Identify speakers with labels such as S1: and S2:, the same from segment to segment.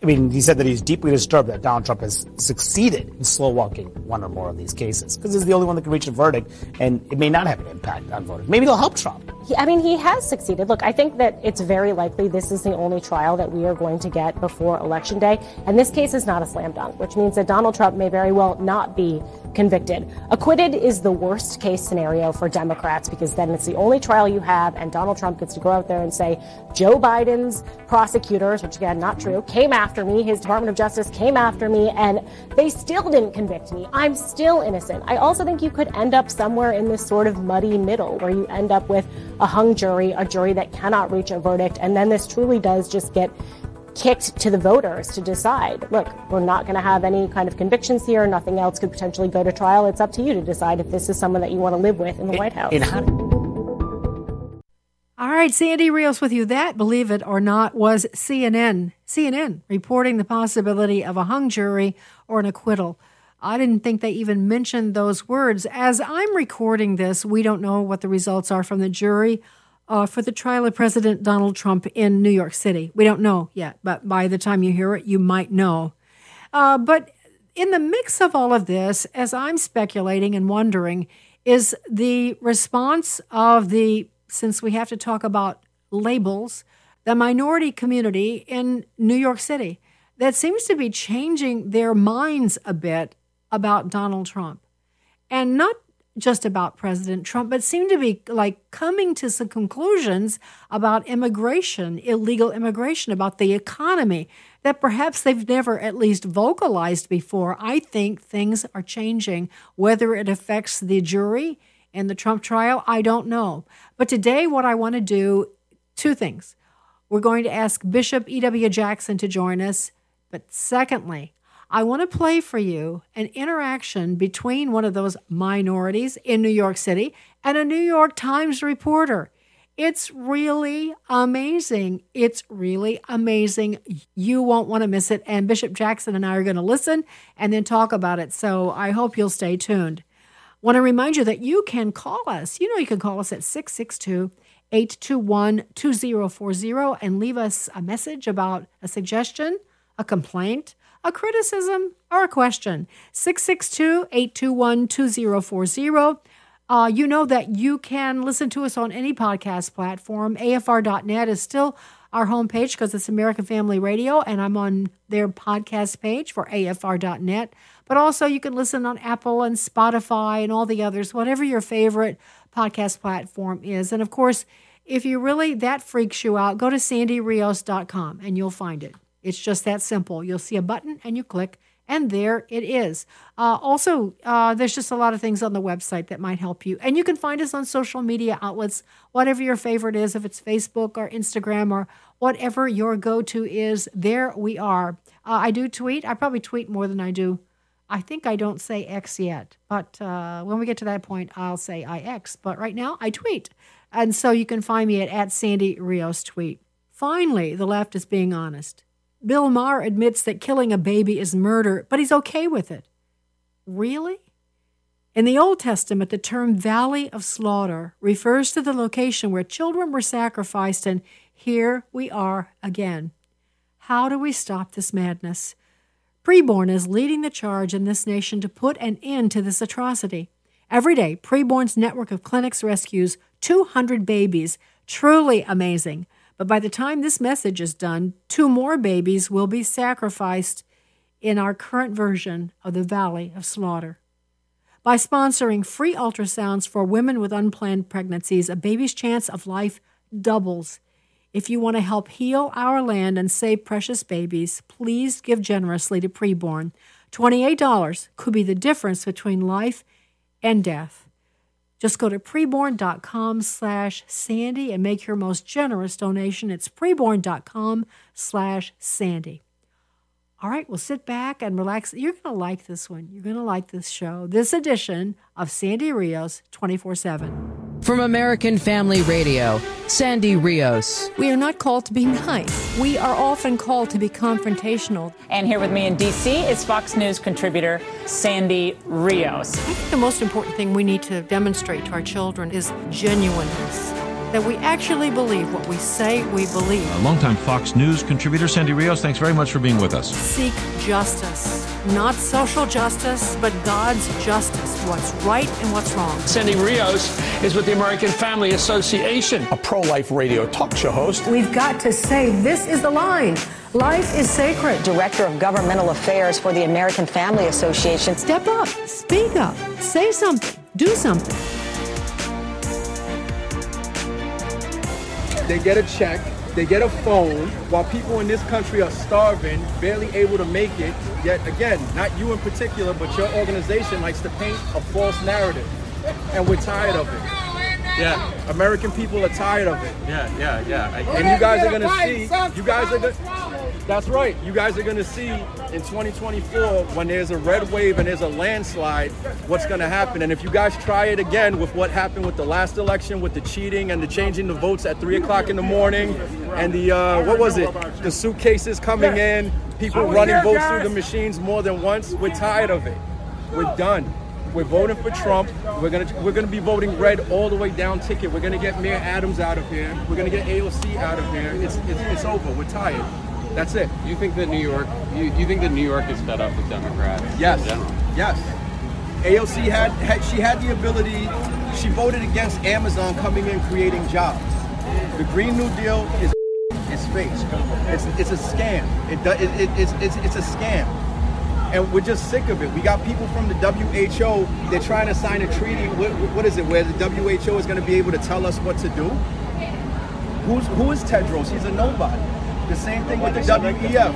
S1: I mean, he said that he's deeply disturbed that Donald Trump has succeeded in slow-walking one or more of these cases because he's the only one that can reach a verdict, and it may not have an impact on voters. Maybe they'll help Trump.
S2: He has succeeded. Look, I think that it's very likely this is the only trial that we are going to get before Election Day, and this case is not a slam dunk, which means that Donald Trump may very well not be convicted. Acquitted is the worst case scenario for Democrats because then it's the only trial you have, and Donald Trump gets to go out there and say, Joe Biden's prosecutors, which again, not true, came after me, his Department of Justice came after me, and they still didn't convict me. I'm still innocent. I also think you could end up somewhere in this sort of muddy middle where you end up with a hung jury, a jury that cannot reach a verdict, and then this truly does just get kicked to the voters to decide, look, we're not going to have any kind of convictions here. Nothing else could potentially go to trial. It's up to you to decide if this is someone that you want to live with in the White House.
S3: All right, Sandy Rios with you. That, believe it or not, was CNN. CNN reporting the possibility of a hung jury or an acquittal. I didn't think they even mentioned those words. As I'm recording this, we don't know what the results are from the jury for the trial of President Donald Trump in New York City. We don't know yet, but by the time you hear it, you might know. But in the mix of all of this, as I'm speculating and wondering, is the response of since we have to talk about labels, the minority community in New York City that seems to be changing their minds a bit about Donald Trump. And not just about President Trump, but seem to be like coming to some conclusions about immigration, illegal immigration, about the economy that perhaps they've never at least vocalized before. I think things are changing. Whether it affects the jury in the Trump trial, I don't know. But today what I want to do, two things. We're going to ask Bishop E.W. Jackson to join us. But secondly, I want to play for you an interaction between one of those minorities in New York City and a New York Times reporter. It's really amazing. It's really amazing. You won't want to miss it. And Bishop Jackson and I are going to listen and then talk about it. So I hope you'll stay tuned. Want to remind you that you can call us. You know, you can call us at 662-821-2040 and leave us a message about a suggestion, a complaint, a criticism, or a question. 662-821-2040. You know that you can listen to us on any podcast platform. AFR.net is still our homepage because it's American Family Radio, and I'm on their podcast page for AFR.net. But also you can listen on Apple and Spotify and all the others, whatever your favorite podcast platform is. And of course, if you really, that freaks you out, go to sandyrios.com and you'll find it. It's just that simple. You'll see a button and you click, and there it is. Also, there's just a lot of things on the website that might help you. And you can find us on social media outlets, whatever your favorite is, if it's Facebook or Instagram or whatever your go-to is, there we are. I do tweet. I probably tweet more than I do. I think I don't say X yet, but when we get to that point, I'll say IX. But right now, I tweet. And so you can find me at Sandy Rios Tweet. Finally, the left is being honest. Bill Maher admits that killing a baby is murder, but he's okay with it. Really? In the Old Testament, the term Valley of Slaughter refers to the location where children were sacrificed, and here we are again. How do we stop this madness? Preborn is leading the charge in this nation to put an end to this atrocity. Every day, Preborn's network of clinics rescues 200 babies. Truly amazing. But by the time this message is done, 2 more babies will be sacrificed in our current version of the Valley of Slaughter. By sponsoring free ultrasounds for women with unplanned pregnancies, a baby's chance of life doubles. If you want to help heal our land and save precious babies, please give generously to Preborn. $28 could be the difference between life and death. Just go to preborn.com/Sandy and make your most generous donation. It's preborn.com/Sandy. All right, well, sit back and relax. You're going to like this one. You're going to like this show, this edition of Sandy Rios 24/7.
S4: From American Family Radio, Sandy Rios.
S3: We are not called to be nice. We are often called to be confrontational.
S5: And here with me in D.C. is Fox News contributor Sandy Rios.
S3: I think the most important thing we need to demonstrate to our children is genuineness. that we actually believe what we say we believe.
S6: Longtime Fox News contributor Sandy Rios, thanks very much for being with us.
S3: Seek justice. Not social justice, but God's justice. What's right and what's wrong.
S7: Sandy Rios is with the American Family Association,
S8: a pro-life radio talk show host.
S9: We've got to say this is the line. Life is sacred.
S5: Director of Governmental Affairs for the American Family Association.
S3: Step up, speak up, say something, do something.
S10: They get a check, they get a phone, while people in this country are starving, barely able to make it. Yet again, not you in particular, but your organization likes to paint a false narrative. And we're tired of it. Yeah. American people are tired of it. Yeah. And you guys are going to see, that's right. You guys are going to see in 2024, when there's a red wave and there's a landslide, what's going to happen. And if you guys try it again with what happened with the last election, with the cheating and the changing the votes at 3 o'clock in the morning, and the, the suitcases coming in, people running votes through the machines more than once, we're tired of it. We're done. We're voting for Trump. We're gonna be voting red all the way down ticket. We're gonna get Mayor Adams out of here. We're gonna get AOC out of here. It's over. We're tired. That's it.
S11: You think that New York? You think that New York is fed up with Democrats?
S10: Yes.
S11: In general?
S10: Yes. AOC had the ability. She voted against Amazon coming in creating jobs. The Green New Deal is fake. It's a scam. It's a scam. And we're just sick of it. We got people from the WHO, they're trying to sign a treaty, what is it, where the WHO is going to be able to tell us what to do? Who is Tedros? He's a nobody. The same thing with the WEF.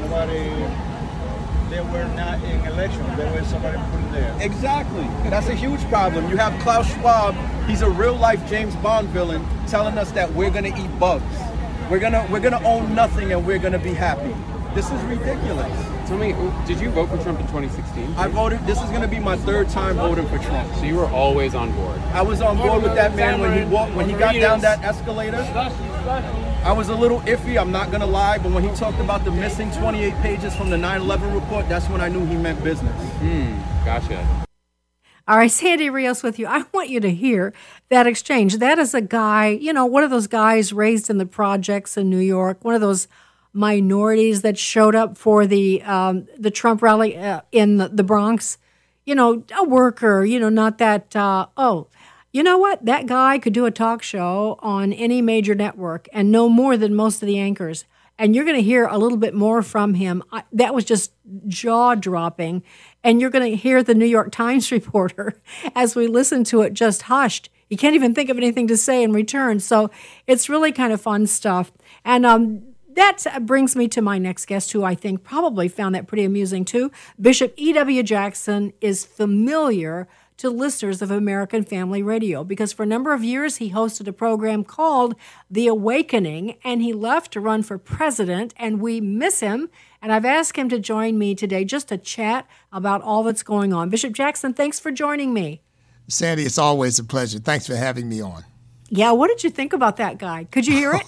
S12: They were not in election. There was somebody put there.
S10: Exactly. That's a huge problem. You have Klaus Schwab, he's a real-life James Bond villain, telling us that we're going to eat bugs. We're gonna own nothing and we're going to be happy. This is ridiculous.
S11: Tell me, did you vote for Trump in 2016?
S10: I voted. This is going to be my third time voting for Trump.
S11: So you were always on board?
S10: I was on board with that man when he got down that escalator. I was a little iffy, I'm not going to lie, but when he talked about the missing 28 pages from the 9/11 report, that's when I knew he meant business.
S11: Gotcha.
S3: All right, Sandy Rios with you. I want you to hear that exchange. That is a guy, one of those guys raised in the projects in New York, one of those minorities that showed up for the Trump rally in the Bronx, a worker, not that, you know what? That guy could do a talk show on any major network and know more than most of the anchors. And you're going to hear a little bit more from him. That was just jaw-dropping. And you're going to hear the New York Times reporter, as we listen to it, just hushed. He can't even think of anything to say in return. So it's really kind of fun stuff. And that brings me to my next guest, who I think probably found that pretty amusing too. Bishop E.W. Jackson is familiar to listeners of American Family Radio because for a number of years he hosted a program called The Awakening, and he left to run for president, and we miss him. And I've asked him to join me today just to chat about all that's going on. Bishop Jackson, thanks for joining me.
S13: Sandy, it's always a pleasure. Thanks for having me on.
S3: Yeah, what did you think about that guy? Could you hear it?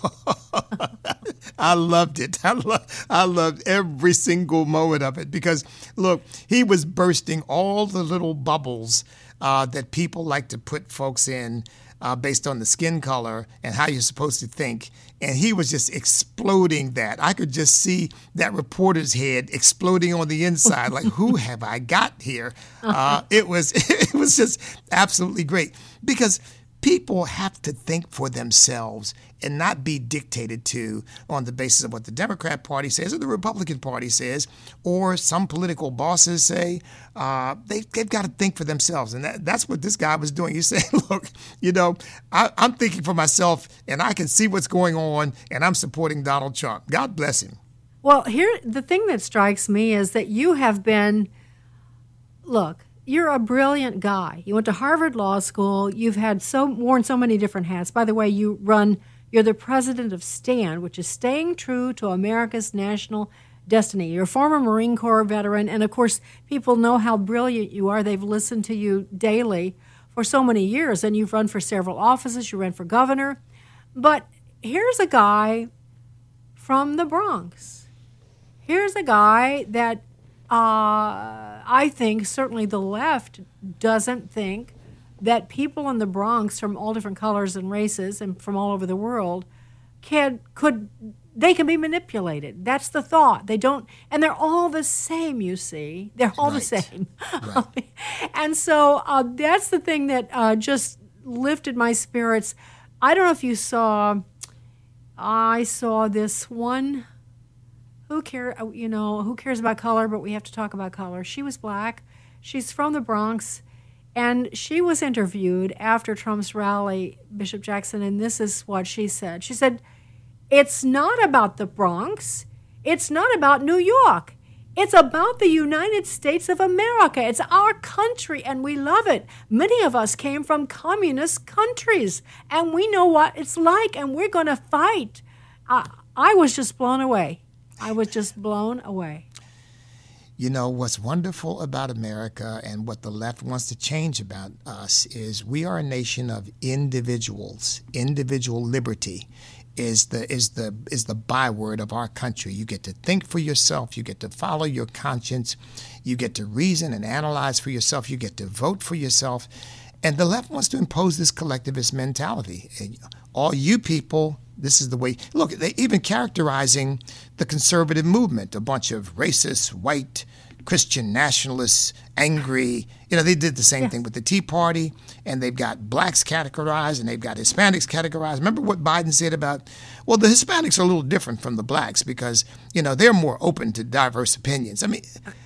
S13: I loved it. I loved every single moment of it because, look, he was bursting all the little bubbles that people like to put folks in based on the skin color and how you're supposed to think. And he was just exploding that. I could just see that reporter's head exploding on the inside. Like, who have I got here? It was just absolutely great because people have to think for themselves and not be dictated to on the basis of what the Democrat Party says or the Republican Party says or some political bosses say. They've got to think for themselves. And that's what this guy was doing. He's saying, look, I'm thinking for myself and I can see what's going on and I'm supporting Donald Trump. God bless him.
S3: Well, here, the thing that strikes me is that you have been, look, you're a brilliant guy. You went to Harvard Law School. You've had worn so many different hats. By the way, you're the president of STAND, which is Staying True to America's National Destiny. You're a former Marine Corps veteran, and of course, people know how brilliant you are. They've listened to you daily for so many years, and you've run for several offices. You ran for governor. But here's a guy from the Bronx. Here's a guy that I think certainly the left doesn't think that people in the Bronx from all different colors and races and from all over the world can be manipulated. That's the thought. They don't, and they're all the same, you see. They're all the same. Right. And so that's the thing that just lifted my spirits. I don't know if you saw, I saw this one, who cares about color, but we have to talk about color. She was black. She's from the Bronx. And she was interviewed after Trump's rally, Bishop Jackson, and this is what she said. She said, "It's not about the Bronx. It's not about New York. It's about the United States of America. It's our country, and we love it. Many of us came from communist countries, and we know what it's like, and we're going to fight." I was just blown away. I was just blown away.
S13: You know, what's wonderful about America and what the left wants to change about us is we are a nation of individuals. Individual liberty is the byword of our country. You get to think for yourself. You get to follow your conscience. You get to reason and analyze for yourself. You get to vote for yourself. And the left wants to impose this collectivist mentality. All you people, this is the way. Look, they even characterizing the conservative movement, a bunch of racist, white, Christian nationalists, angry. They did the same thing with the Tea Party, and they've got blacks categorized and they've got Hispanics categorized. Remember what Biden said about, well, the Hispanics are a little different from the blacks because, they're more open to diverse opinions. I mean,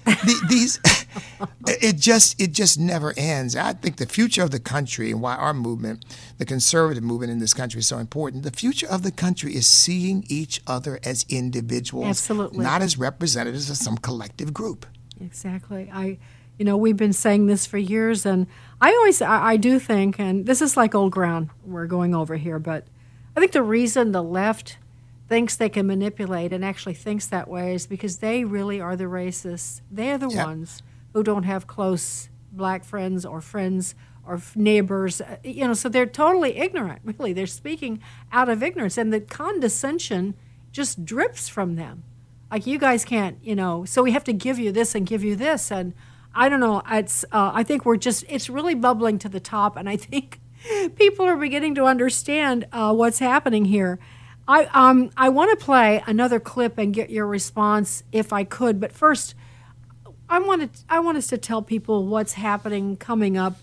S13: it just never ends. I think the future of the country and why our movement, the conservative movement in this country is so important, the future of the country is seeing each other as individuals,
S3: absolutely,
S13: not as representatives of some collective group.
S3: Exactly. We've been saying this for years, and I do think, and this is like old ground we're going over here, but I think the reason the left thinks they can manipulate and actually thinks that way is because they really are the racists. They're the ones who don't have close black friends or neighbors, so they're totally ignorant, really. They're speaking out of ignorance, and the condescension just drips from them. Like, you guys can't, so we have to give you this and give you this. And I don't know, I think it's really bubbling to the top. And I think people are beginning to understand what's happening here. I want to play another clip and get your response if I could. But first, I want us to tell people what's happening coming up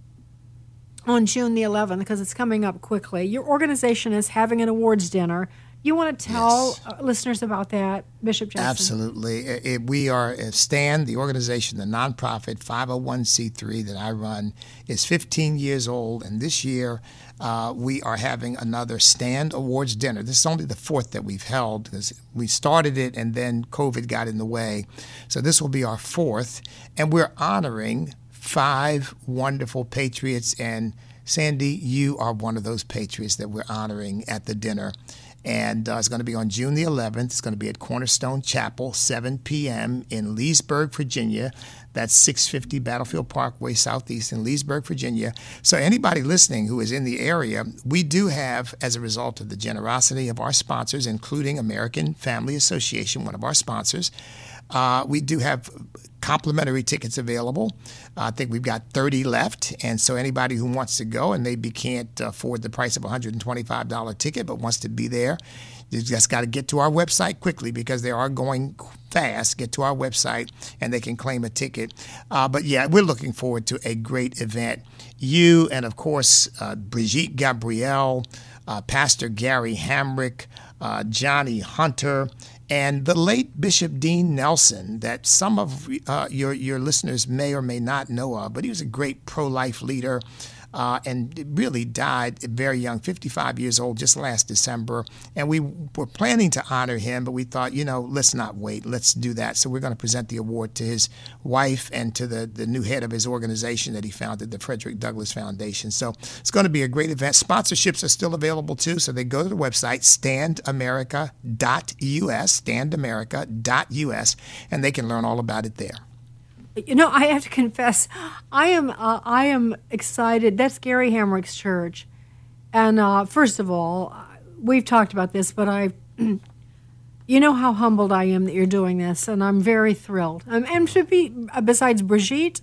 S3: on June the 11th, because it's coming up quickly. Your organization is having an awards dinner. You want to tell listeners about that, Bishop Jackson?
S13: Absolutely. We are STAND, the organization, the nonprofit 501c3 that I run, is 15 years old, and this year we are having another STAND Awards dinner. This is only the fourth that we've held because we started it and then COVID got in the way. So this will be our fourth, and we're honoring 5 wonderful patriots, and Sandy, you are one of those patriots that we're honoring at the dinner. And it's going to be on June the 11th. It's going to be at Cornerstone Chapel, 7 p.m. in Leesburg, Virginia. That's 650 Battlefield Parkway, Southeast in Leesburg, Virginia. So anybody listening who is in the area, we do have, as a result of the generosity of our sponsors, including American Family Association, one of our sponsors, we do have complimentary tickets available. I think we've got 30 left, and so anybody who wants to go and maybe can't afford the price of a $125 ticket but wants to be there, you just got to get to our website quickly because they are going fast. Get to our website and they can claim a ticket. But yeah, we're looking forward to a great event. You and, of course, Brigitte Gabrielle, Pastor Gary Hamrick, Johnny Hunter, and the late Bishop Dean Nelson, that some of your listeners may or may not know of, but he was a great pro-life leader and really died very young, 55 years old, just last December. And we were planning to honor him, but we thought, let's not wait. Let's do that. So we're going to present the award to his wife and to the new head of his organization that he founded, the Frederick Douglass Foundation. So it's going to be a great event. Sponsorships are still available, too. So they go to the website, standamerica.us, and they can learn all about it there.
S3: I have to confess, I am excited. That's Gary Hamrick's church. And first of all, we've talked about this, but you know how humbled I am that you're doing this, and I'm very thrilled. And to be, besides Brigitte,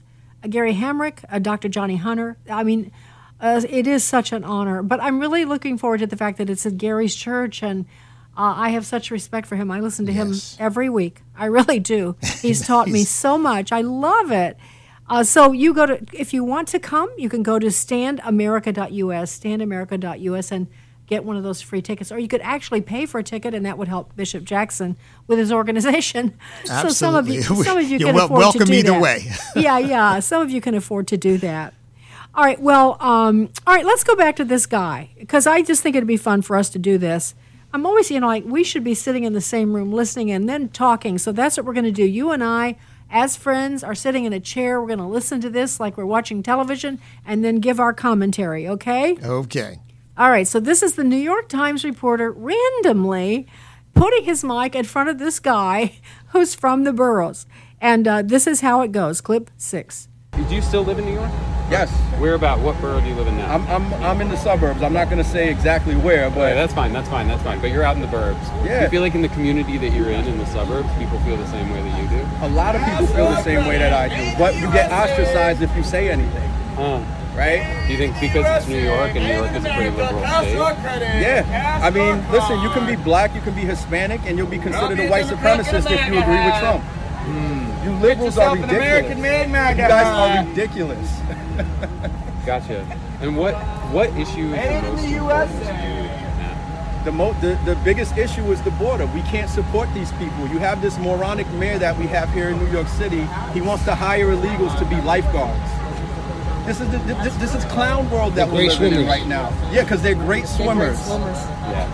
S3: Gary Hamrick, Dr. Johnny Hunter. I mean, it is such an honor. But I'm really looking forward to the fact that it's at Gary's church, and I have such respect for him. I listen to him every week. I really do. He's taught me so much. I love it. So you go to, if you want to come, you can go to standamerica.us, and get one of those free tickets. Or you could actually pay for a ticket, and that would help Bishop Jackson with his organization.
S13: Absolutely.
S3: So some of you
S13: You're
S3: can afford
S13: welcome
S3: to do
S13: either
S3: that.
S13: way.
S3: Yeah. Some of you can afford to do that. All right. Well, all right. Let's go back to this guy, because I just think it'd be fun for us to do this. I'm always, like, we should be sitting in the same room listening and then talking. So that's what we're going to do. You and I, as friends, are sitting in a chair. We're going to listen to this like we're watching television and then give our commentary, okay?
S13: Okay.
S3: All right, so this is the New York Times reporter randomly putting his mic in front of this guy who's from the boroughs. And this is how it goes. Clip 6.
S11: Do you still live in New York?
S10: Yes.
S11: Where about? What borough do you live in now?
S10: I'm in the suburbs. I'm not going to say exactly where, but...
S11: Okay, that's fine. But you're out in the burbs.
S10: Yeah.
S11: Do you feel like in the community that you're in the suburbs, people feel the same way that you do?
S10: A lot of people feel the same way that I do, but you get ostracized if you say anything. Right?
S11: Do you think because it's New York and New York is a pretty liberal state?
S10: Yeah. I mean, listen, you can be black, you can be Hispanic, and you'll be considered a white supremacist if you agree with Trump. You liberals are ridiculous. You guys are ridiculous.
S11: Gotcha. And what issue is the most important to you?
S10: The biggest issue is the border. We can't support these people. You have this moronic mayor that we have here in New York City. He wants to hire illegals to be lifeguards. This is clown world that we're living in right now. Yeah, because they're great swimmers.
S11: Yeah.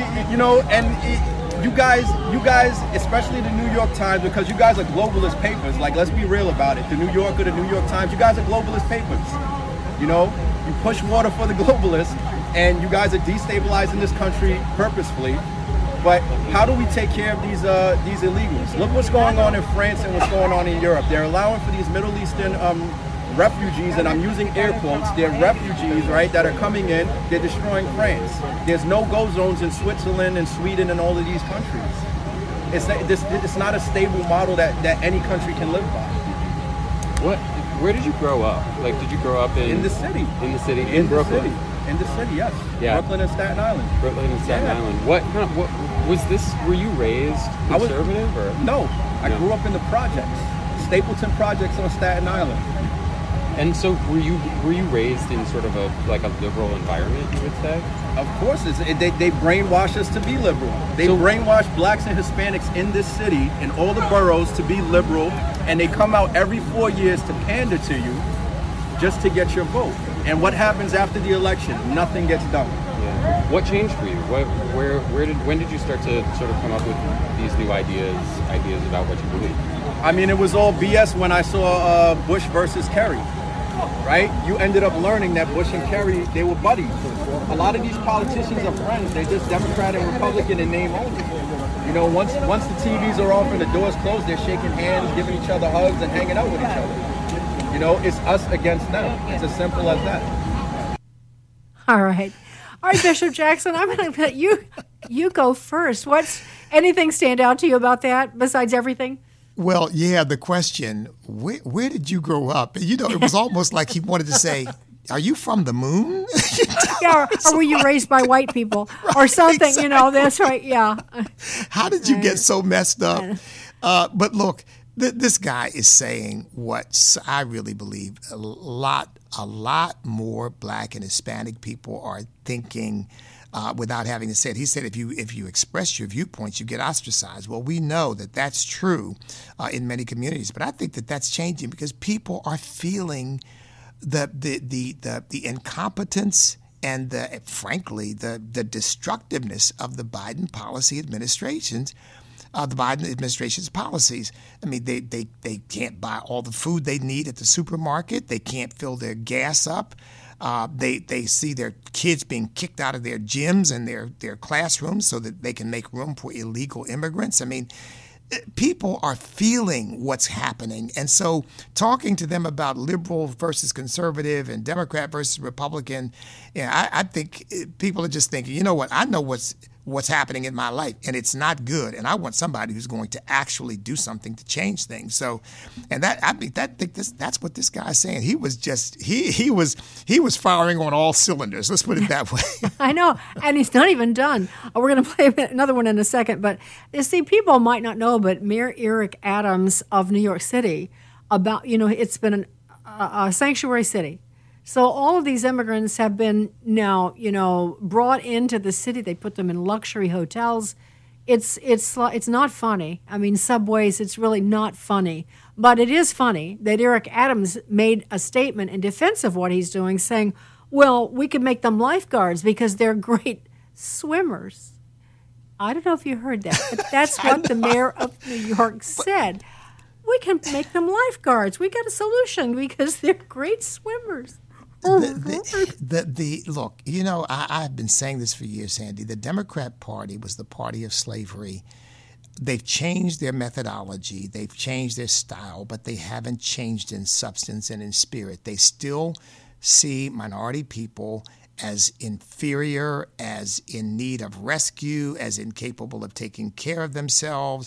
S10: You guys, especially the New York Times, because you guys are globalist papers. Like, let's be real about it. The New Yorker, the New York Times, you guys are globalist papers. You push water for the globalists, and you guys are destabilizing this country purposefully. But how do we take care of these illegals? Look what's going on in France and what's going on in Europe. They're allowing for these Middle Eastern refugees, and I'm using air quotes, they're refugees, right, that are coming in. They're destroying France. There's no-go zones in Switzerland and Sweden and all of these countries. It's not a stable model that any country can live by.
S11: Where did you grow up? Like, did you grow up in
S10: the city?
S11: In Brooklyn?
S10: In the city, yes.
S11: Yeah.
S10: Brooklyn and Staten Island.
S11: Island. What was this? Were you raised conservative or?
S10: No, I grew up in the projects, Stapleton Projects on Staten Island.
S11: And so were you raised in sort of a liberal environment, you would say?
S10: Of course, they brainwash us to be liberal. They brainwash blacks and Hispanics in this city, in all the boroughs, to be liberal, and they come out every 4 years to pander to you just to get your vote. And what happens after the election? Nothing gets done.
S11: Yeah. What changed for you? When did you start to sort of come up with these new ideas about what you believe?
S10: I mean, it was all BS when I saw Bush versus Kerry. Right? You ended up learning that Bush and Kerry, they were buddies. A lot of these politicians are friends. They're just Democrat and Republican in name only. Once the TVs are off and the doors closed, they're shaking hands, giving each other hugs, and hanging out with each other. It's us against them. It's as simple as that.
S3: All right, Bishop Jackson, I'm going to let you go first. Anything stand out to you about that besides everything?
S13: Well, yeah, the question, where did you grow up? It was almost like he wanted to say, are you from the moon?
S3: Yeah, or were you raised by white people or something, exactly. That's right, yeah.
S13: How did you get so messed up? But look, this guy is saying what I really believe a lot more black and Hispanic people are thinking without having to say it. He said if you express your viewpoints, you get ostracized. Well, we know that that's true in many communities, but I think that that's changing because people are feeling the incompetence and frankly the destructiveness of the Biden administration's policies. I mean, they can't buy all the food they need at the supermarket. They can't fill their gas up. They see their kids being kicked out of their gyms and their classrooms so that they can make room for illegal immigrants. I mean, people are feeling what's happening. And so talking to them about liberal versus conservative and Democrat versus Republican, I think people are just thinking, you know what, I know what's what's happening in my life, and it's not good. And I want somebody who's going to actually do something to change things. So, and that's what this guy's saying. He was just he was firing on all cylinders. Let's put it that way.
S3: I know, and he's not even done. We're going to play another one in a second, but you see, people might not know, but Mayor Eric Adams of New York City, it's been a sanctuary city. So all of these immigrants have been now, brought into the city. They put them in luxury hotels. It's not funny. I mean, subways, it's really not funny. But it is funny that Eric Adams made a statement in defense of what he's doing, saying, well, we could make them lifeguards because they're great swimmers. I don't know if you heard that, but that's what the mayor of New York said. We can make them lifeguards. We got a solution because they're great swimmers.
S13: Look, I've been saying this for years, Sandy. The Democrat Party was the party of slavery. They've changed their methodology. They've changed their style, but they haven't changed in substance and in spirit. They still see minority people as inferior, as in need of rescue, as incapable of taking care of themselves,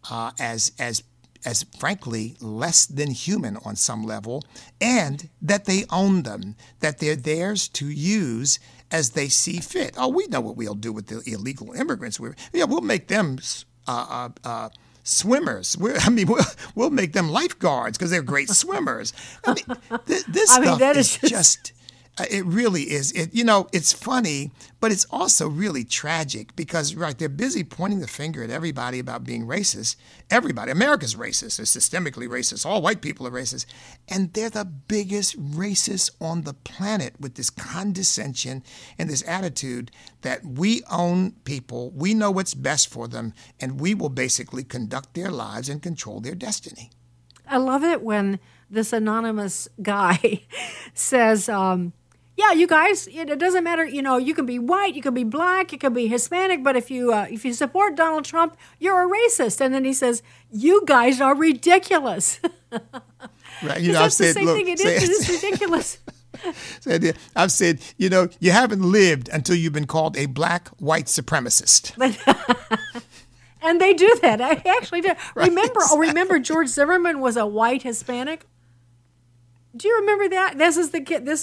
S13: as frankly less than human on some level, and that they own them, that they're theirs to use as they see fit. Oh, we know what we'll do with the illegal immigrants. We'll make them swimmers. We'll make them lifeguards because they're great swimmers. I mean, this stuff is just... It really is. It's funny, but it's also really tragic because, right, they're busy pointing the finger at everybody about being racist. Everybody. America's racist. They're systemically racist. All white people are racist. And they're the biggest racists on the planet with this condescension and this attitude that we own people, we know what's best for them, and we will basically conduct their lives and control their destiny.
S3: I love it when this anonymous guy says, yeah, you guys, it doesn't matter, you can be white, you can be black, you can be Hispanic, but if you support Donald Trump, you're a racist. And then he says, you guys are ridiculous.
S13: Right.
S3: That's the same thing it is. It's ridiculous.
S13: I've said, you haven't lived until you've been called a black white supremacist.
S3: And they do that. I actually do.
S13: Right,
S3: Remember George Zimmerman was a white Hispanic? Do you remember that? This is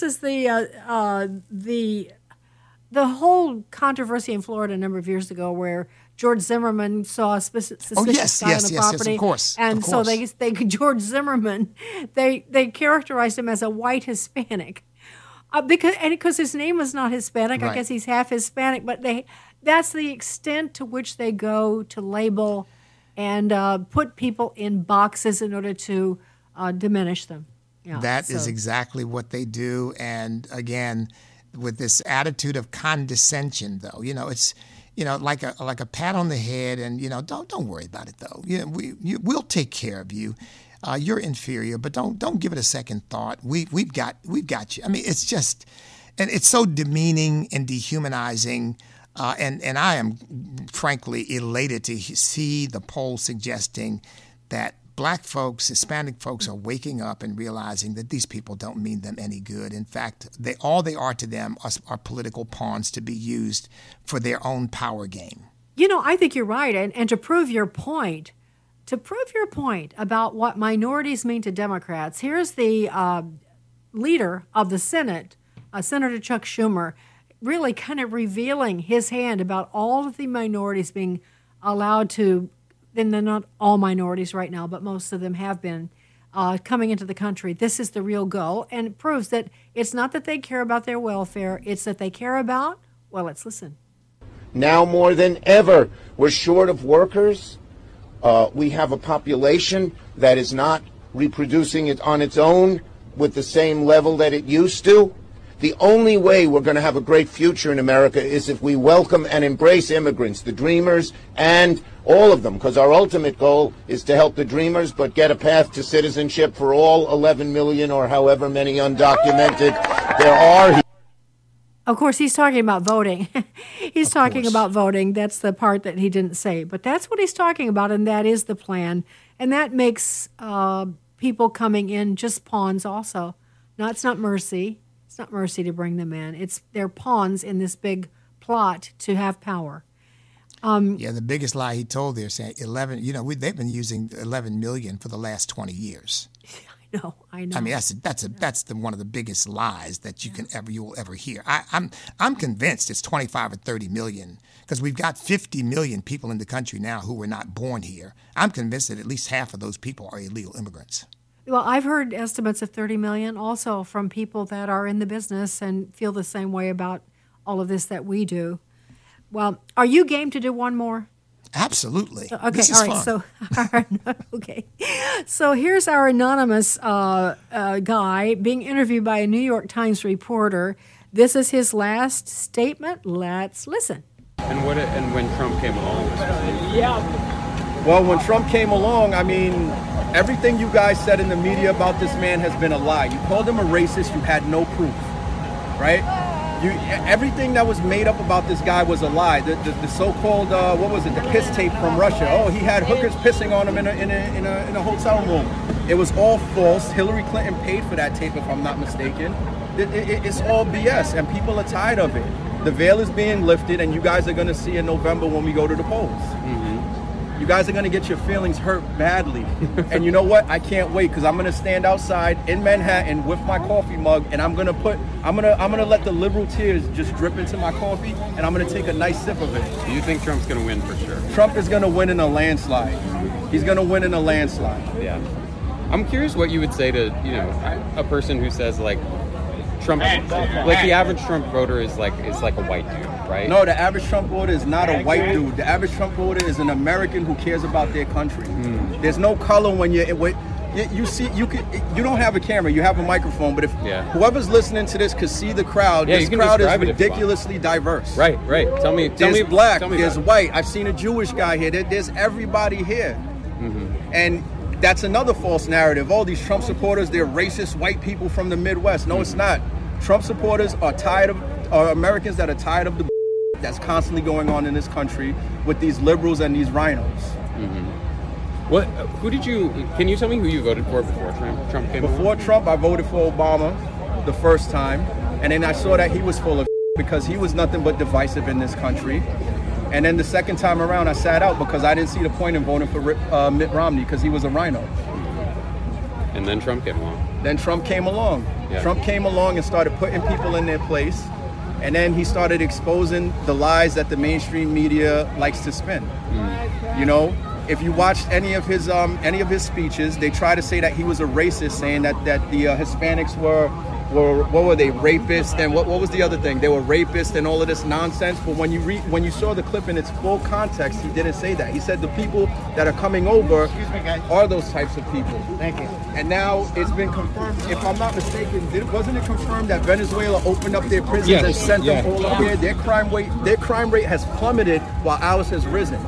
S3: the whole controversy in Florida a number of years ago where George Zimmerman saw a suspicious guy on the property.
S13: Yes, of course.
S3: And so they George Zimmerman, they characterized him as a white Hispanic. Because his name was not Hispanic, right. I guess he's half Hispanic, but that's the extent to which they go to label and put people in boxes in order to diminish them. Yeah,
S13: that is exactly what they do. And again, with this attitude of condescension, though, it's like a pat on the head, and don't worry about it though. We'll take care of you. You're inferior, but don't give it a second thought. We've got you. I mean, it's just, and it's so demeaning and dehumanizing. And I am frankly elated to see the poll suggesting that Black folks, Hispanic folks are waking up and realizing that these people don't mean them any good. In fact, all they are to them are political pawns to be used for their own power game.
S3: I think you're right. And to prove your point about what minorities mean to Democrats, here's the leader of the Senate, Senator Chuck Schumer, really kind of revealing his hand about all of the minorities being allowed to, and they're not all minorities right now, but most of them have been coming into the country. This is the real goal, and it proves that it's not that they care about their welfare, it's that they care about, well, let's listen.
S14: Now more than ever, we're short of workers. We have a population that is not reproducing it on its own with the same level that it used to. The only way we're going to have a great future in America is if we welcome and embrace immigrants, the dreamers, and all of them, because our ultimate goal is to help the dreamers, but get a path to citizenship for all 11 million or however many undocumented there are.
S3: Of course, he's talking about voting. He's talking about voting. That's the part that he didn't say. But that's what he's talking about, and that is the plan. And that makes people coming in just pawns also. No, it's not mercy. It's not mercy to bring them in. They're pawns in this big plot to have power.
S13: Yeah, the biggest lie he told there, saying 11. They've been using 11 million for the last 20 years.
S3: I know.
S13: I mean, that's one of the biggest lies that you will ever hear. I'm convinced it's 25 or 30 million because we've got 50 million people in the country now who were not born here. I'm convinced that at least half of those people are illegal immigrants.
S3: Well, I've heard estimates of 30 million also from people that are in the business and feel the same way about all of this that we do. Well, are you game to do one more?
S13: Absolutely.
S3: Okay,
S13: this is
S3: all right.
S13: fun.
S3: So here's our anonymous guy being interviewed by a New York Times reporter. This is his last statement. Let's listen.
S11: And when Trump came along,
S10: Well, when Trump came along, I mean, everything you guys said in the media about this man has been a lie. You called him a racist. You had no proof, right? Everything that was made up about this guy was a lie. The so-called the piss tape from Russia. Oh, he had hookers pissing on him in a hotel room. It was all false. Hillary Clinton paid for that tape, if I'm not mistaken. It's all BS, and people are tired of it. The veil is being lifted, and you guys are going to see in November when we go to the polls. Mm-hmm. You guys are going to get your feelings hurt badly. And you know what? I can't wait because I'm going to stand outside in Manhattan with my coffee mug and I'm going to let the liberal tears just drip into my coffee and I'm going to take a nice sip of it.
S11: Do you think Trump's going to win for sure?
S10: Trump is going to win in a landslide. He's going to win in a landslide.
S11: Yeah. I'm curious what you would say to, a person who says like Trump, like the average Trump voter is like a white dude, right?
S10: No, the average Trump voter is not a white dude. The average Trump voter is an American who cares about their country. There's no color when you don't have a camera, you have a microphone, but if whoever's listening to this could see the crowd, this crowd is ridiculously diverse.
S11: Right. Tell me
S10: black,
S11: tell me
S10: there's white. I've seen a Jewish guy here. There's everybody here. Mm-hmm. And that's another false narrative. All these Trump supporters, they're racist white people from the Midwest. No, it's not. Trump supporters are Americans that are tired of the that's constantly going on in this country with these liberals and these rhinos.
S11: Mm-hmm. Can you tell me who you voted for before Trump came
S10: Before Trump, I voted for Obama the first time. And then I saw that he was full of because he was nothing but divisive in this country. And then the second time around, I sat out because I didn't see the point in voting for Mitt Romney because he was a rhino.
S11: And then Trump came along. Yeah. Trump
S10: came along and started putting people in their place. And then he started exposing the lies that the mainstream media likes to spin. If you watched any of his speeches, they try to say that he was a racist, saying that the Hispanics were what were they, rapists, and what was the other thing? They were rapists and all of this nonsense. But when you saw the clip in its full context, he didn't say that. He said the people that are coming over are those types of people.
S1: Thank you.
S10: And now it's been confirmed, if I'm not mistaken, wasn't it confirmed that Venezuela opened up their prisons and sent them all up here? Their crime rate has plummeted while ours has risen.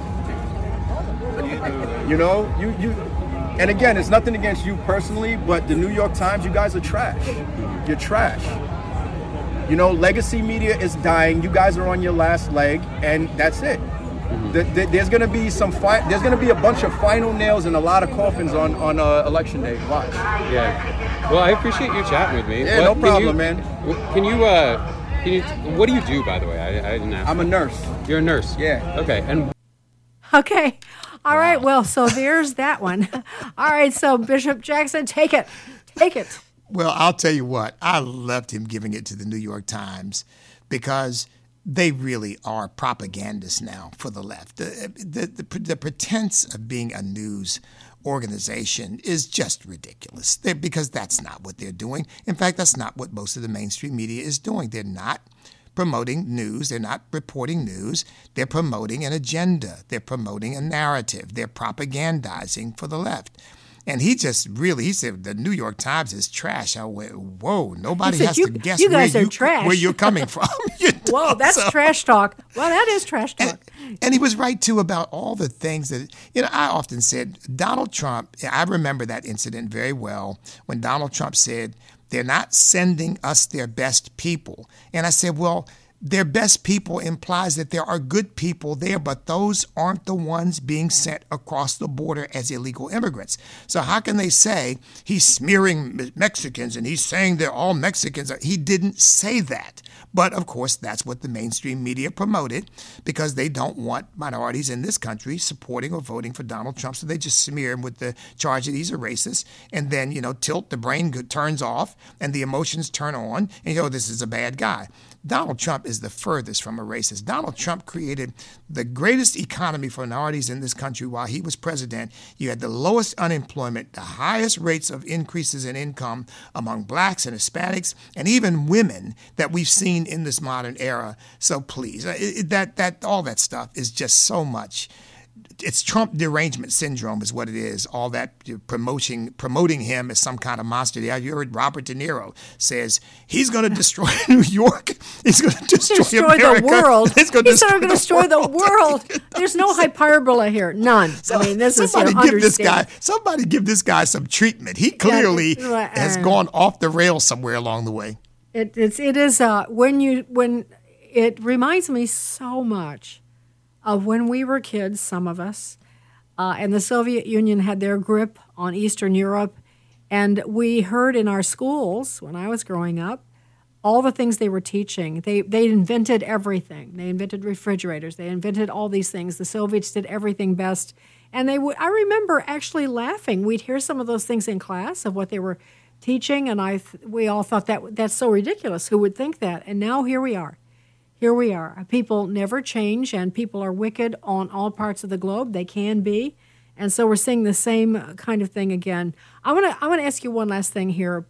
S10: And again, it's nothing against you personally, but the New York Times, you guys are trash. You're trash. Legacy media is dying. You guys are on your last leg, and that's it. There's going to be there's going to be a bunch of final nails and a lot of coffins on election day. Watch.
S11: Yeah. Well, I appreciate you chatting with me.
S10: Yeah, no problem, man.
S11: Can you? What do you do, by the way? I didn't ask.
S10: I'm a nurse.
S11: You're a nurse.
S10: Yeah.
S11: Okay.
S3: Okay. All right. Well, so there's that one. All right. So Bishop Jackson, take it.
S13: Well, I'll tell you what. I loved him giving it to the New York Times because they really are propagandists now for the left. The pretense of being a news organization is just ridiculous because that's not what they're doing. In fact, that's not what most of the mainstream media is doing. They're not promoting news. They're not reporting news. They're promoting an agenda. They're promoting a narrative. They're propagandizing for the left. And he said the New York Times is trash. I went, whoa, nobody has to guess where you're coming from.
S3: Whoa, that's trash talk. Well, that is trash talk.
S13: And he was right, too, about all the things that, I often said, Donald Trump, I remember that incident very well when Donald Trump said, they're not sending us their best people. And I said, well, their best people implies that there are good people there, but those aren't the ones being sent across the border as illegal immigrants. So how can they say he's smearing Mexicans and he's saying they're all Mexicans? He didn't say that. But, of course, that's what the mainstream media promoted because they don't want minorities in this country supporting or voting for Donald Trump. So they just smear him with the charge that he's a racist and then, tilt, the brain turns off and the emotions turn on and, this is a bad guy. Donald Trump is the furthest from a racist. Donald Trump created the greatest economy for minorities in this country while he was president. You had the lowest unemployment, the highest rates of increases in income among blacks and Hispanics and even women that we've seen in this modern era. So please, all that stuff is just so much. It's Trump derangement syndrome is what it is. All that promoting him as some kind of monster. You heard Robert De Niro says he's going to destroy New York. He's going to destroy America.
S3: The world.
S13: He's going to destroy
S3: the world. There's no hyperbole here. None.
S13: So, somebody give this guy some treatment. He clearly has gone off the rails somewhere along the way.
S3: It is when it reminds me so much of when we were kids, some of us, and the Soviet Union had their grip on Eastern Europe, and we heard in our schools, when I was growing up, all the things they were teaching. They invented everything. They invented refrigerators. They invented all these things. The Soviets did everything best. And I remember actually laughing. We'd hear some of those things in class of what they were teaching, and we all thought that's so ridiculous. Who would think that? And now here we are. Here we are. People never change, and people are wicked on all parts of the globe. They can be. And so we're seeing the same kind of thing again. I want to ask you one last thing here.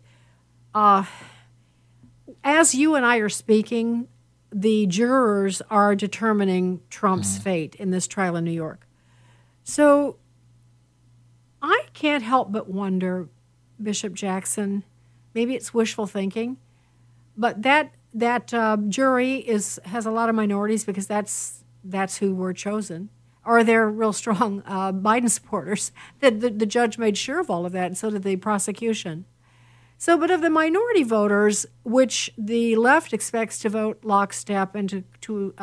S3: As you and I are speaking, the jurors are determining Trump's fate in this trial in New York. So I can't help but wonder, Bishop Jackson, maybe it's wishful thinking, but that jury has a lot of minorities because that's who were chosen. Or they're real strong Biden supporters. The judge made sure of all of that, and so did the prosecution. So, but of the minority voters, which the left expects to vote lockstep and to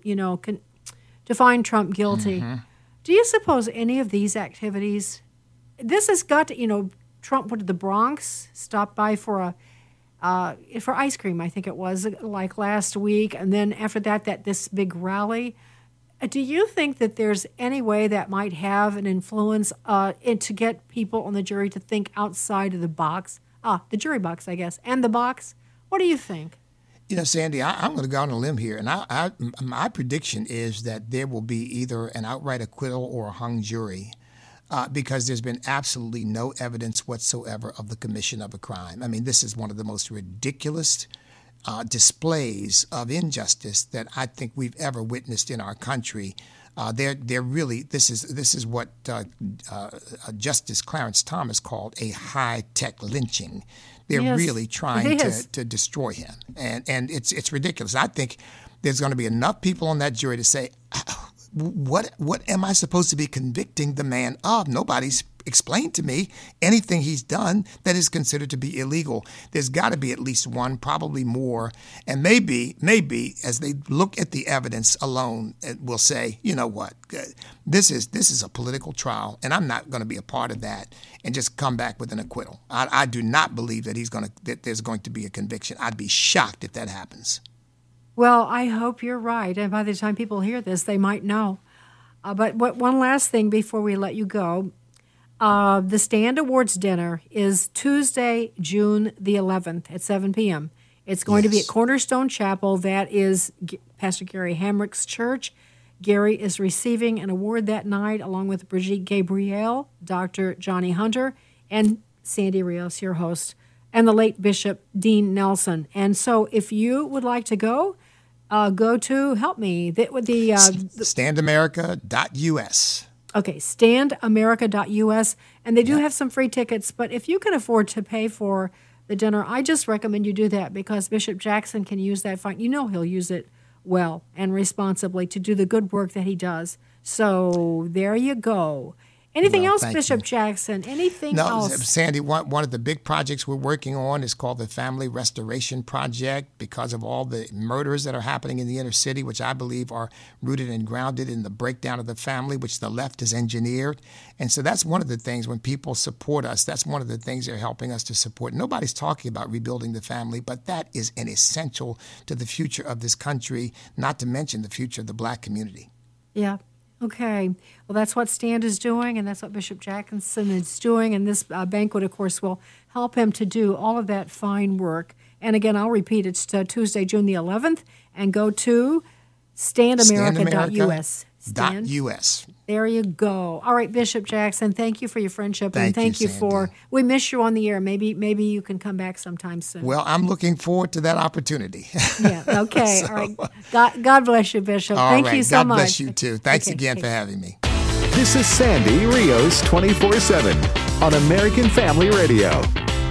S3: find Trump guilty, do you suppose any of these activities? This has got to, Trump went to the Bronx, stopped by for ice cream, I think it was, like last week, and then after that this big rally. Do you think that there's any way that might have an influence to get people on the jury to think outside of the box? The jury box, I guess, and the box. What do you think?
S13: Sandy, I'm going to go on a limb here, and my prediction is that there will be either an outright acquittal or a hung jury. Because there's been absolutely no evidence whatsoever of the commission of a crime. I mean, this is one of the most ridiculous displays of injustice that I think we've ever witnessed in our country. They're really this is what Justice Clarence Thomas called a high-tech lynching. They're really trying to destroy him, and it's ridiculous. I think there's going to be enough people on that jury to say, What am I supposed to be convicting the man of? Nobody's explained to me anything he's done that is considered to be illegal. There's got to be at least one, probably more. And maybe as they look at the evidence alone, will say, you know what, this is a political trial, and I'm not going to be a part of that and just come back with an acquittal. I do not believe that there's going to be a conviction. I'd be shocked if that happens.
S3: Well, I hope you're right, and by the time people hear this, they might know. But one last thing before we let you go. The Stand Awards dinner is Tuesday, June the 11th at 7 p.m. It's going to be at Cornerstone Chapel. That is Pastor Gary Hamrick's church. Gary is receiving an award that night along with Brigitte Gabriel, Dr. Johnny Hunter, and Sandy Rios, your host, and the late Bishop Dean Nelson. And so if you would like to go to, help me,
S13: standamerica.us.
S3: Okay, standamerica.us. And they do have some free tickets, but if you can afford to pay for the dinner, I just recommend you do that because Bishop Jackson can use that fund. He'll use it well and responsibly to do the good work that he does. So there you go. Anything else,
S13: thank
S3: Bishop
S13: you.
S3: Jackson? Anything
S13: No,
S3: else?
S13: Sandy, one of the big projects we're working on is called the Family Restoration Project because of all the murders that are happening in the inner city, which I believe are rooted and grounded in the breakdown of the family, which the left has engineered. And so that's one of the things when people support us, that's one of the things they're helping us to support. Nobody's talking about rebuilding the family, but that is an essential to the future of this country, not to mention the future of the Black community.
S3: Yeah. Okay. Well, that's what Stand is doing, and that's what Bishop Jackson is doing. And this banquet, of course, will help him to do all of that fine work. And again, I'll repeat, it's Tuesday, June the 11th, and go to standamerica.us.
S13: .us.
S3: There you go. All right, Bishop Jackson, thank you for your friendship, and thank you
S13: Sandy.
S3: for, we miss you on the air. Maybe you can come back sometime soon.
S13: Well, I'm looking forward to that opportunity.
S3: Yeah, okay. All right. God bless you, Bishop. Thank you so much.
S13: God bless you, too. Thanks again for having me.
S15: This is Sandy Rios 24/7 on American Family Radio.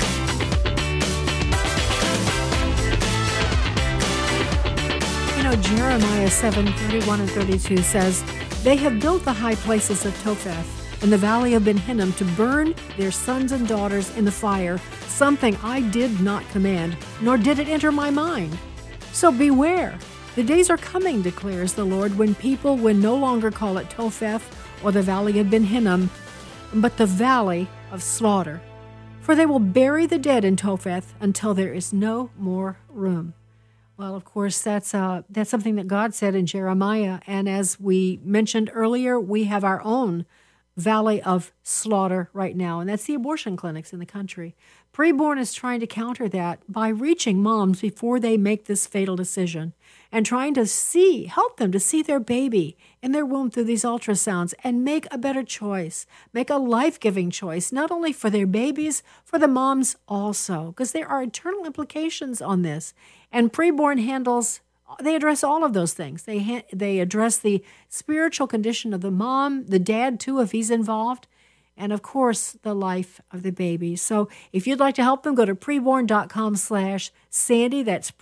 S3: Jeremiah 7:31 and 32 says, "They have built the high places of Topheth in the valley of Ben Hinnom to burn their sons and daughters in the fire, something I did not command, nor did it enter my mind. So beware, the days are coming, declares the Lord, when people will no longer call it Topheth or the valley of Ben Hinnom, but the valley of slaughter. For they will bury the dead in Topheth until there is no more room." Well, of course, that's something that God said in Jeremiah. And as we mentioned earlier, we have our own valley of slaughter right now, and that's the abortion clinics in the country. Preborn is trying to counter that by reaching moms before they make this fatal decision and trying to help them to see their baby in their womb through these ultrasounds and make a better choice, make a life-giving choice, not only for their babies, for the moms also, because there are eternal implications on this. And Preborn they address all of those things. They address the spiritual condition of the mom, the dad too, if he's involved, and of course, the life of the baby. So if you'd like to help them, go to preborn.com/Sandy. That's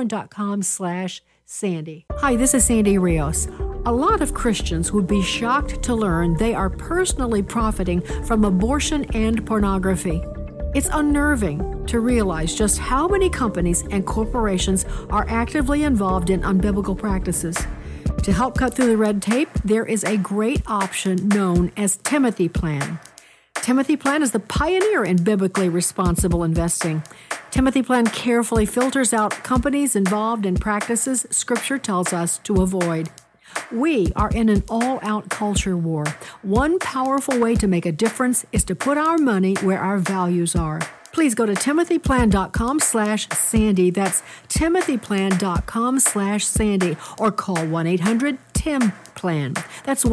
S3: preborn.com/Sandy. Hi, this is Sandy Rios. A lot of Christians would be shocked to learn they are personally profiting from abortion and pornography. It's unnerving to realize just how many companies and corporations are actively involved in unbiblical practices. To help cut through the red tape, there is a great option known as Timothy Plan. Timothy Plan is the pioneer in biblically responsible investing. Timothy Plan carefully filters out companies involved in practices Scripture tells us to avoid. We are in an all-out culture war. One powerful way to make a difference is to put our money where our values are. Please go to timothyplan.com/Sandy. That's timothyplan.com/Sandy, or call 1-800-TIM-PLAN. That's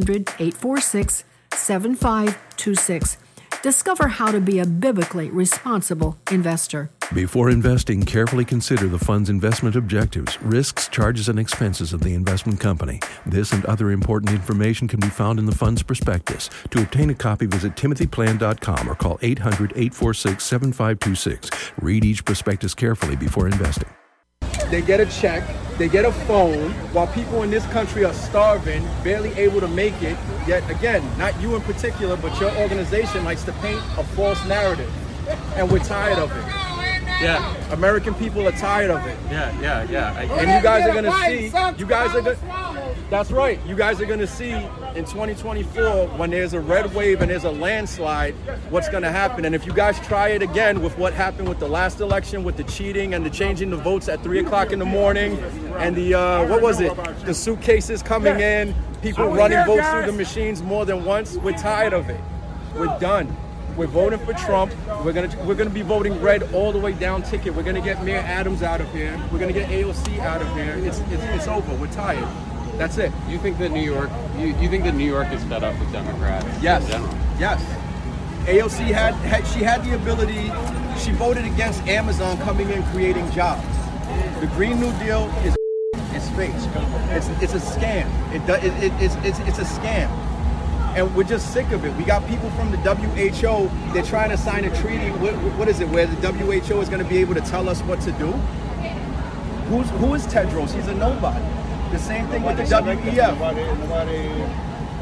S3: 1-800-846-7526. Discover how to be a biblically responsible investor.
S16: Before investing, carefully consider the fund's investment objectives, risks, charges, and expenses of the investment company. This and other important information can be found in the fund's prospectus. To obtain a copy, visit timothyplan.com or call 800-846-7526. Read each prospectus carefully before investing.
S10: They get a check, they get a phone, while people in this country are starving, barely able to make it, yet again, not you in particular, but your organization likes to paint a false narrative. And we're tired of it.
S11: Yeah.
S10: American people are tired of it.
S11: Yeah.
S10: And you guys are gonna see, that's right, you guys are gonna see in 2024, when there's a red wave and there's a landslide, what's gonna happen. And if you guys try it again with what happened with the last election, with the cheating and the changing the votes at 3 o'clock in the morning, and the, the suitcases coming in, people running votes through the machines more than once, we're tired of it. We're done. We're voting for Trump. We're gonna be voting red all the way down ticket. We're gonna get Mayor Adams out of here. We're gonna get AOC out of here. It's over. We're tired. That's it.
S11: You think that New York? You think that New York is fed up with Democrats?
S10: Yes.
S11: In general?
S10: Yes. AOC had the ability. She voted against Amazon coming in creating jobs. The Green New Deal is fake. It's a scam. It's a scam. And we're just sick of it. We got people from the WHO, they're trying to sign a treaty, what is it, where the WHO is going to be able to tell us what to do? Who is Tedros? He's a nobody. The same thing with the WEF.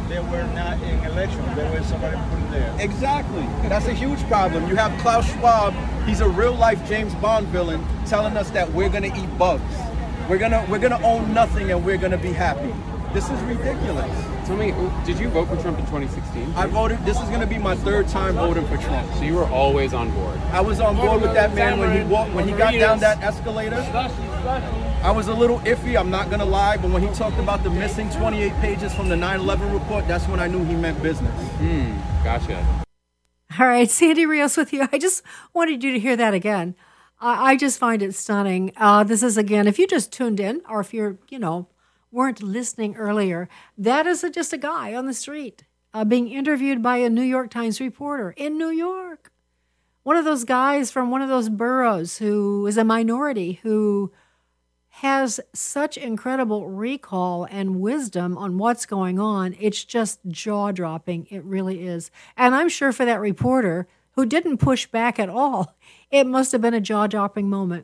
S12: they were not in election. There was somebody put there.
S10: Exactly. That's a huge problem. You have Klaus Schwab. He's a real-life James Bond villain telling us that we're going to eat bugs. We're gonna own nothing and we're going to be happy. This is ridiculous.
S11: Tell me, did you vote for Trump in 2016?
S10: I voted. This is going to be my third time voting for Trump.
S11: So you were always on board.
S10: I was on board with that man when he got down that escalator. I was a little iffy, I'm not going to lie, but when he talked about the missing 28 pages from the 9/11 report, that's when I knew he meant business.
S11: Gotcha.
S3: All right, Sandy Rios with you. I just wanted you to hear that again. I just find it stunning. This is, again, if you just tuned in, or if you're, weren't listening earlier, that is just a guy on the street being interviewed by a New York Times reporter in New York. One of those guys from one of those boroughs who is a minority, who has such incredible recall and wisdom on what's going on. It's just jaw-dropping. It really is. And I'm sure for that reporter who didn't push back at all, it must have been a jaw-dropping moment.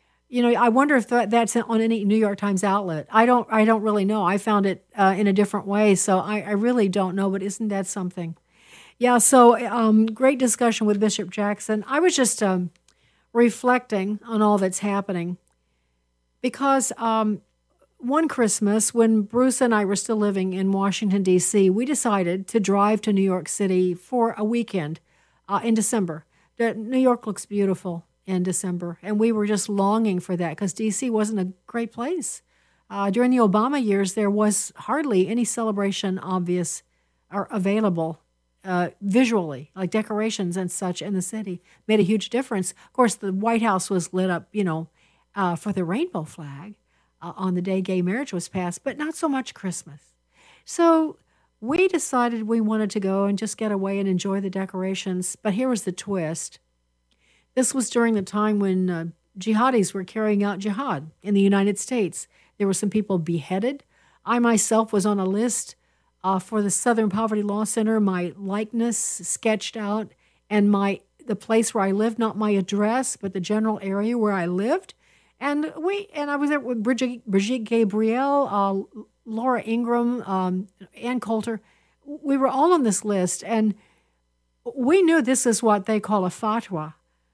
S3: I wonder if that's on any New York Times outlet. I don't really know. I found it in a different way, so I really don't know, but isn't that something? Yeah, so great discussion with Bishop Jackson. I was just reflecting on all that's happening because one Christmas, when Bruce and I were still living in Washington, D.C., we decided to drive to New York City for a weekend in December. New York looks beautiful in December, and we were just longing for that because D.C. wasn't a great place. During the Obama years, there was hardly any celebration obvious or available visually, like decorations and such in the city. Made a huge difference. Of course, the White House was lit up, for the rainbow flag on the day gay marriage was passed, but not so much Christmas. So we decided we wanted to go and just get away and enjoy the decorations. But here was the twist. This was during the time when jihadis were carrying out jihad in the United States. There were some people beheaded. I myself was on a list for the Southern Poverty Law Center, my likeness sketched out, and the place where I lived, not my address, but the general area where I lived. And I was there with Brigitte Gabriel, Laura Ingram, Ann Coulter. We were all on this list, and we knew this is what they call a fatwa.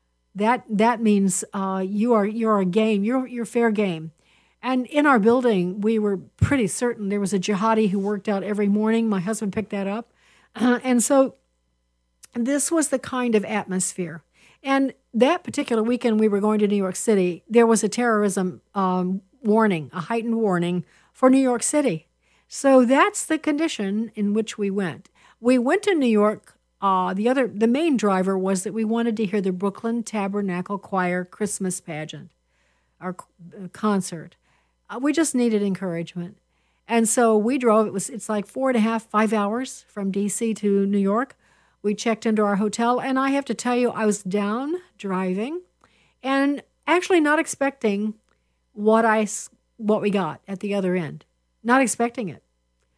S3: That means you're a game, you're fair game. And in our building, we were pretty certain there was a jihadi who worked out every morning. My husband picked that up. And so this was the kind of atmosphere. And that particular weekend we were going to New York City, there was a terrorism warning, a heightened warning for New York City. So that's the condition in which we went. We went to New York. The main driver was that we wanted to hear the Brooklyn Tabernacle Choir Christmas pageant, our concert. We just needed encouragement. And so we drove. It's like 4.5, 5 hours from D.C. to New York. We checked into our hotel, and I have to tell you, I was down driving and actually not expecting what we got at the other end. Not expecting it.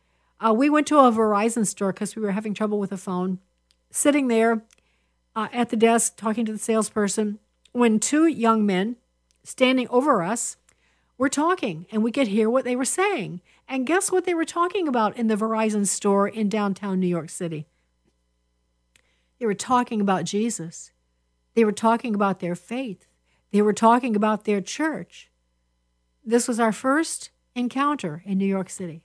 S3: We went to a Verizon store because we were having trouble with the phone. Sitting there at the desk talking to the salesperson when two young men standing over us were talking, and we could hear what they were saying. And guess what they were talking about in the Verizon store in downtown New York City? They were talking about Jesus. They were talking about their faith. They were talking about their church. This was our first encounter in New York City.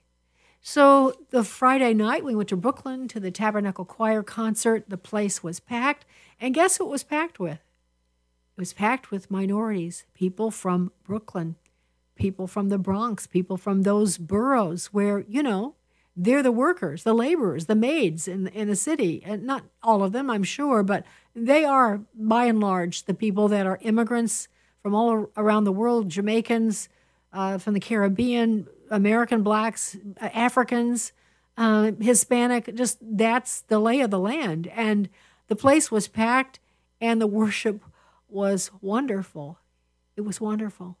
S3: So the Friday night, we went to Brooklyn to the Tabernacle Choir concert. The place was packed. And guess who it was packed with? It was packed with minorities, people from Brooklyn, people from the Bronx, people from those boroughs where, they're the workers, the laborers, the maids in the city. And not all of them, I'm sure, but they are, by and large, the people that are immigrants from all around the world, Jamaicans, from the Caribbean, American blacks, Africans, Hispanic, just that's the lay of the land. And the place was packed, and the worship was wonderful. It was wonderful.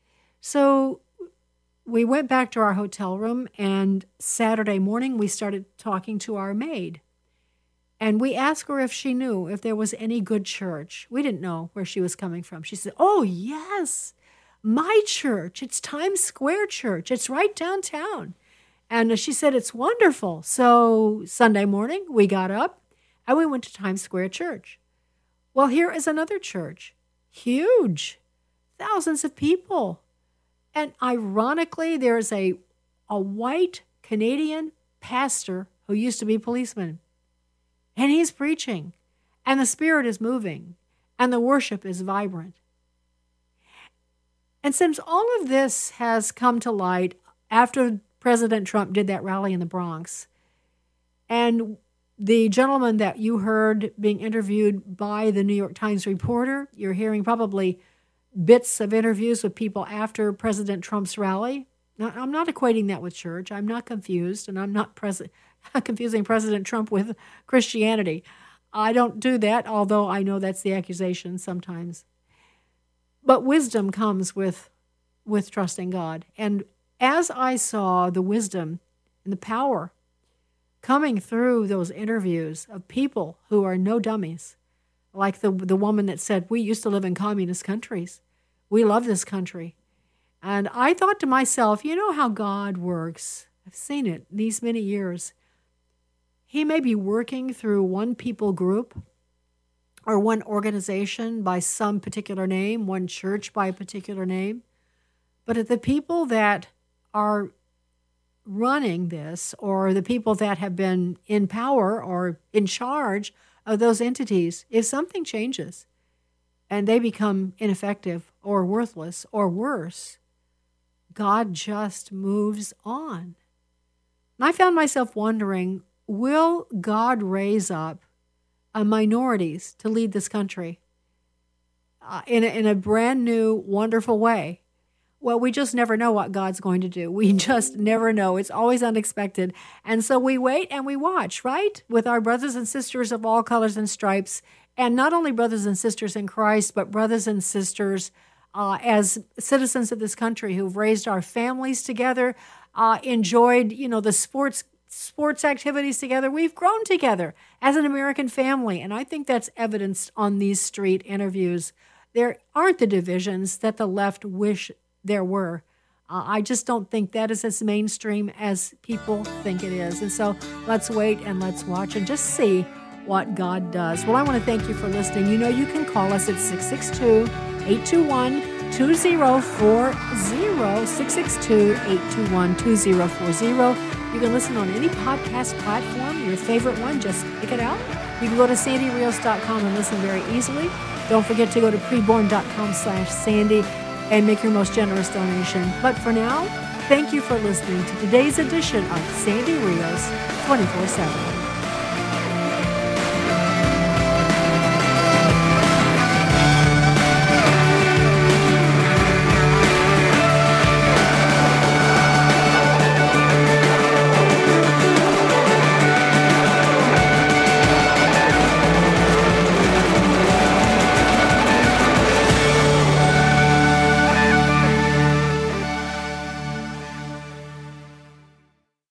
S3: So we went back to our hotel room, and Saturday morning we started talking to our maid. And we asked her if she knew if there was any good church. We didn't know where she was coming from. She said, "Oh, yes, my church. It's Times Square Church. It's right downtown." And she said, it's wonderful. So Sunday morning, we got up and we went to Times Square Church. Well, here is another church. Huge. Thousands of people. And ironically, there's a white Canadian pastor who used to be a policeman. And he's preaching. And the Spirit is moving. And the worship is vibrant. And since all of this has come to light after President Trump did that rally in the Bronx, and the gentleman that you heard being interviewed by the New York Times reporter, you're hearing probably bits of interviews with people after President Trump's rally. Now, I'm not equating that with church. I'm not confused, and I'm not confusing President Trump with Christianity. I don't do that, although I know that's the accusation sometimes. But wisdom comes with trusting God. And as I saw the wisdom and the power coming through those interviews of people who are no dummies, like the woman that said, we used to live in communist countries. We love this country. And I thought to myself, you know how God works. I've seen it these many years. He may be working through one people group or one organization by some particular name, one church by a particular name. But if the people that are running this, or the people that have been in power or in charge of those entities, if something changes and they become ineffective or worthless or worse, God just moves on. And I found myself wondering, will God raise up minorities to lead this country in a brand new, wonderful way? Well, we just never know what God's going to do. We just never know. It's always unexpected. And so we wait and we watch, right? With our brothers and sisters of all colors and stripes, and not only brothers and sisters in Christ, but brothers and sisters as citizens of this country who've raised our families together, enjoyed, the sports activities together. We've grown together as an American family, and I think that's evidenced on these street interviews. There aren't the divisions that the left wish there were. I just don't think that is as mainstream as people think it is. And so let's wait and let's watch and just see what God does. Well, I want to thank you for listening. You know you can call us at 662-821-2040, 662-821-2040. You can listen on any podcast platform, your favorite one, just pick it out. You can go to sandyrios.com and listen very easily. Don't forget to go to preborn.com/Sandy and make your most generous donation. But for now, thank you for listening to today's edition of Sandy Rios 24/7.